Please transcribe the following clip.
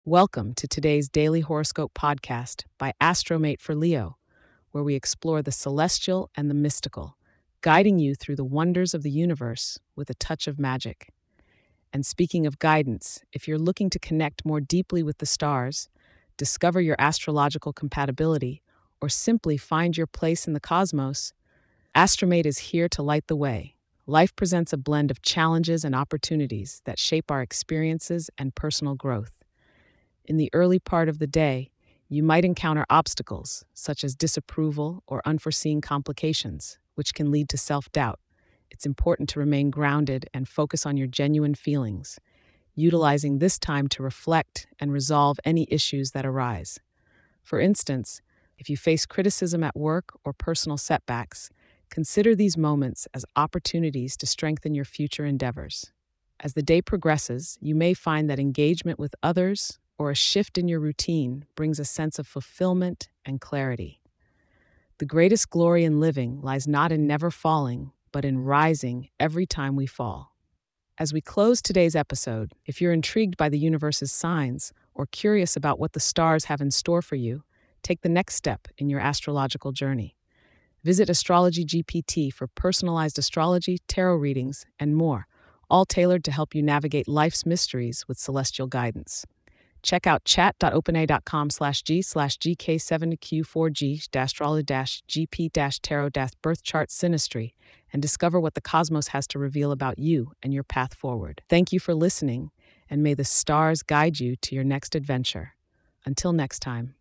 Welcome to today's daily horoscope podcast by Astromate for Leo, where we explore the celestial and the mystical, guiding you through the wonders of the universe with a touch of magic. And speaking of guidance, if you're looking to connect more deeply with the stars, discover your astrological compatibility, or simply find your place in the cosmos, Astromate is here to light the way. Life presents a blend of challenges and opportunities that shape our experiences and personal growth. In the early part of the day, you might encounter obstacles, such as disapproval or unforeseen complications, which can lead to self-doubt. It's important to remain grounded and focus on your genuine feelings, utilizing this time to reflect and resolve any issues that arise. For instance, if you face criticism at work or personal setbacks, consider these moments as opportunities to strengthen your future endeavors. As the day progresses, you may find that engagement with others or a shift in your routine brings a sense of fulfillment and clarity. The greatest glory in living lies not in never falling, but in rising every time we fall. As we close today's episode, if you're intrigued by the universe's signs or curious about what the stars have in store for you, take the next step in your astrological journey. Visit Astrology GPT for personalized astrology, tarot readings, and more, all tailored to help you navigate life's mysteries with celestial guidance. Check out chat.openai.com/G/GK7Q4G-astrology-GP-tarot-birth chart synastry and discover what the cosmos has to reveal about you and your path forward. Thank you for listening, and may the stars guide you to your next adventure. Until next time.